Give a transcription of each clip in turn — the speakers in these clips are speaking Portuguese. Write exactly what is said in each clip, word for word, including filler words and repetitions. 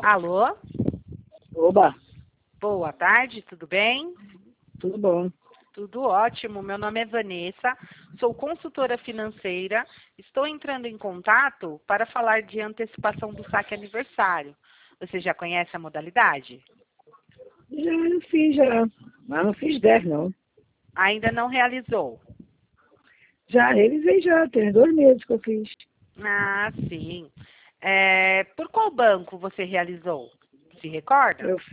Alô? Oba, Boa tarde, tudo bem? tudo bom. Tudo ótimo. Meu nome é Vanessa, sou consultora financeira. Estou entrando em contato para falar de antecipação do saque aniversário. Você já conhece a modalidade? Já eu fiz, já. Mas não fiz dez, não. Ainda não realizou? Já revisei já, tem dois meses que eu fiz. Ah, sim. É, por qual banco você realizou? Se recorda? Eu,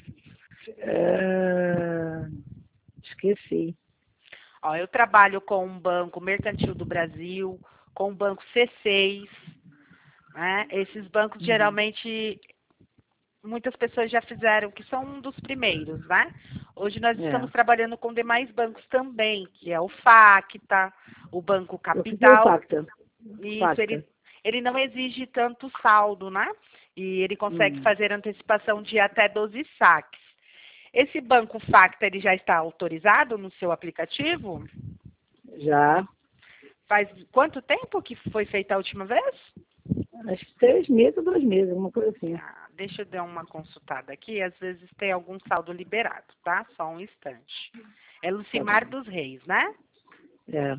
é, esqueci. Ó, eu trabalho com um banco Mercantil do Brasil, com o banco C seis, né? Esses bancos Uhum. geralmente muitas pessoas já fizeram, que são um dos primeiros, né? Hoje nós É, estamos trabalhando com demais bancos também, que é o Facta, o Banco eu fiz o Capital. Facta. Isso, ele, Facta. ele não exige tanto saldo, né? E ele consegue Hum. fazer antecipação de até doze saques. Esse Banco Facta, ele já está autorizado no seu aplicativo? Já. Faz quanto tempo que foi feita a última vez? Acho que três meses ou dois meses, alguma coisa assim. Ah, deixa eu dar uma consultada aqui. Às vezes tem algum saldo liberado, tá? Só um instante. É Tá Lucimar bom. dos Reis, né? É,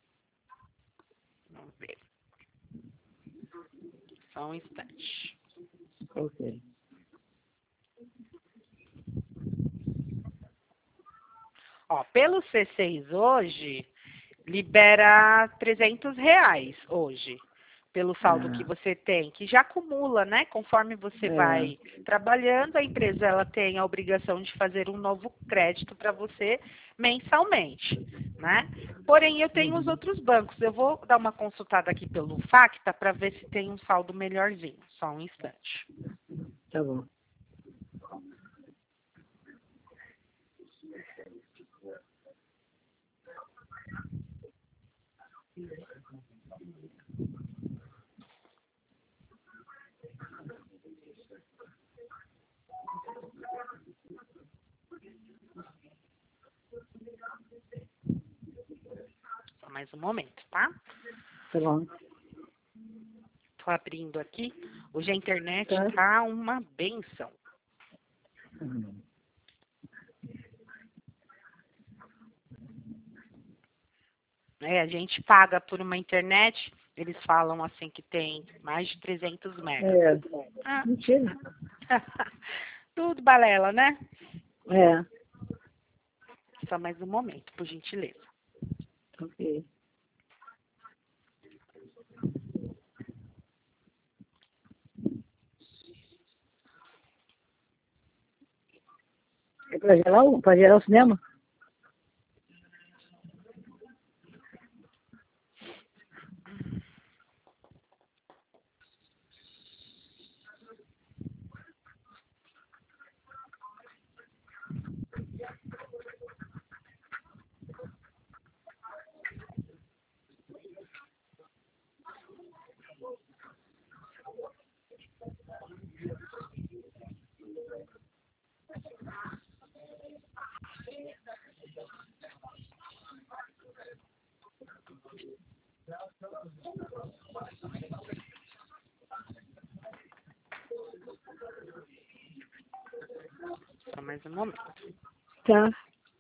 Vamos ver. Só um instante. ok. Ó, pelo C seis hoje, libera trezentos reais hoje. Pelo saldo que Ah, você tem, que já acumula, né? Conforme você é. vai trabalhando, a empresa ela tem a obrigação de fazer um novo crédito para você mensalmente, né? Porém, eu tenho os Uhum. outros bancos. Eu vou dar uma consultada aqui pelo Facta para ver se tem um saldo melhorzinho. Só um instante. Tá bom. Só mais um momento, tá? Tá bom. Tô abrindo aqui. Hoje a internet Tá. tá uma benção. Uhum. É, a gente paga por uma internet, eles falam assim que tem mais de trezentos megas. É, Ah, mentira. tudo balela, né? É, Só mais um momento, por gentileza. ok. É pra gerar, o- pra gerar o cinema? Só mais um momento. Tá.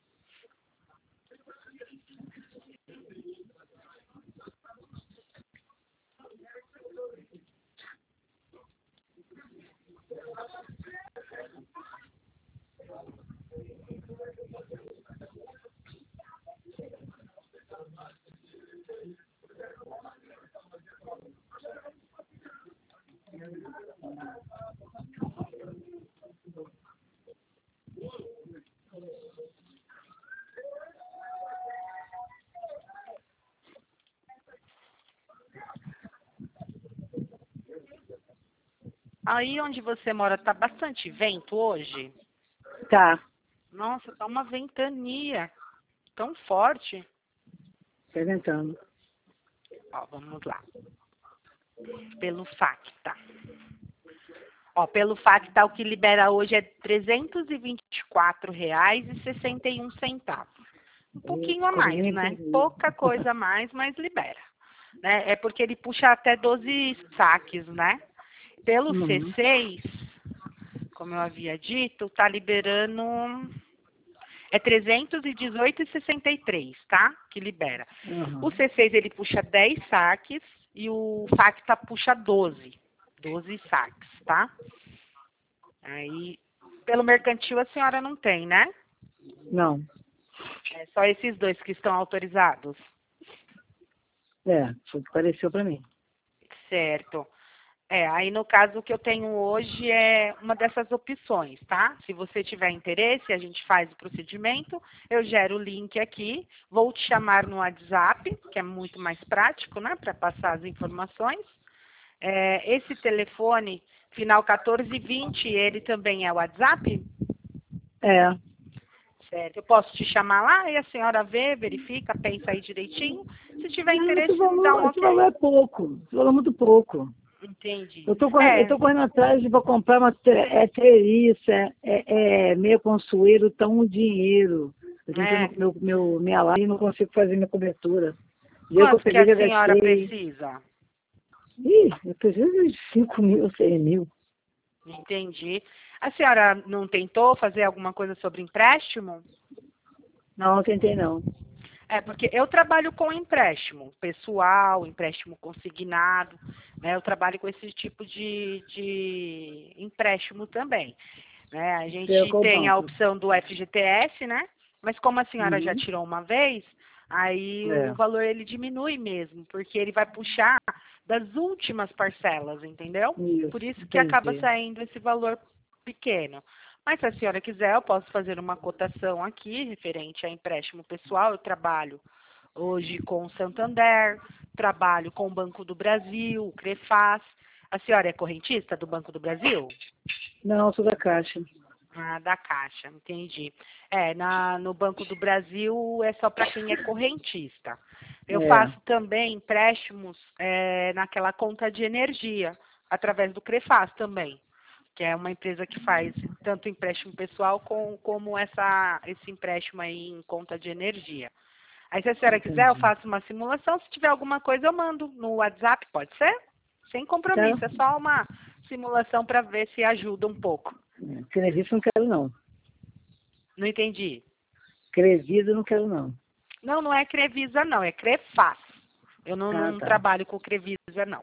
Aí onde você mora tá bastante vento hoje? Tá. Nossa, tá uma ventania tão forte. Tá inventando. Ó, vamos lá. Pelo Facta. Ó, pelo Facta, o que libera hoje é trezentos e vinte e quatro reais e sessenta e um centavos. Um pouquinho a Como mais, nem né? entendi. Pouca coisa a mais, mas libera. Né? É porque ele puxa até doze saques, né? Pelo Uhum. C seis, como eu havia dito, está liberando... É trezentos e dezoito reais e sessenta e três centavos, tá? Que libera. Uhum. O C seis, ele puxa dez saques e o Facta puxa doze. doze saques, tá? Aí, pelo mercantil, a senhora não tem, né? Não. É só esses dois que estão autorizados. É, foi o que pareceu para mim. Certo. É, aí no caso o que eu tenho hoje é uma dessas opções, tá? Se você tiver interesse, a gente faz o procedimento, eu gero o link aqui, vou te chamar no WhatsApp, que é muito mais prático, né, para passar as informações. É, esse telefone, final quatorze vinte, ele também é WhatsApp? É. Certo. Eu posso te chamar lá e a senhora vê, verifica, pensa aí direitinho. Se tiver Não, esse interesse, me dá um valor, esse valor ok. é pouco. Esse valor é muito pouco. Entendi. Eu tô correndo, eu É, tô correndo atrás para comprar uma tre- é, treliça, é, é, é meio consuelo, tão um dinheiro. Eu tentando é. meu, meu, minha live e não consigo fazer minha cobertura. O dinheiro que eu Quanto que peguei a já senhora gastei. precisa? Ih, eu preciso de cinco mil, seis mil. Entendi. A senhora não tentou fazer alguma coisa sobre empréstimo? Não, não tentei não. É, porque eu trabalho com empréstimo pessoal, empréstimo consignado, né? Eu trabalho com esse tipo de, de empréstimo também, né? A Você é gente qual tem a banco? opção do F G T S, né? Mas como a senhora já Uhum. tirou uma vez, aí o É, valor ele diminui mesmo, porque ele vai puxar das últimas parcelas, entendeu? Por isso, isso que acaba entendi. saindo esse valor pequeno. Mas se a senhora quiser, eu posso fazer uma cotação aqui referente a empréstimo pessoal. Eu trabalho hoje com o Santander, trabalho com o Banco do Brasil, o Crefaz. A senhora é correntista do Banco do Brasil? Não, sou da Caixa. Ah, da Caixa, entendi. É, na, no Banco do Brasil é só para quem é correntista. Eu É, faço também empréstimos é, naquela conta de energia, através do Crefaz também, que é uma empresa que faz tanto empréstimo pessoal com, como essa, esse empréstimo aí em conta de energia. Aí, se a senhora quiser, eu entendi. faço uma simulação. Se tiver alguma coisa, eu mando no WhatsApp, pode ser? Sem Tá? compromisso, é só uma simulação para ver se ajuda um pouco. É, Crevisa não quero não. Não entendi. Crevisa não quero não. Não, não é Crevisa, não, é Crefaz. Eu não, Ah, não tá. trabalho com Crevisa, não.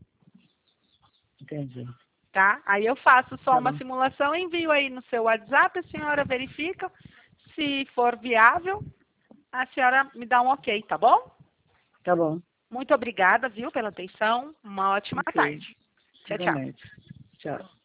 Entendi. Tá? Aí eu faço só Tá uma bom. simulação, envio aí no seu WhatsApp, a senhora verifica. Se for viável, a senhora me dá um ok, tá bom? Tá bom. Muito obrigada, viu, pela atenção. Uma ótima Ok. tarde. Tchau, tchau. Igualmente. Tchau.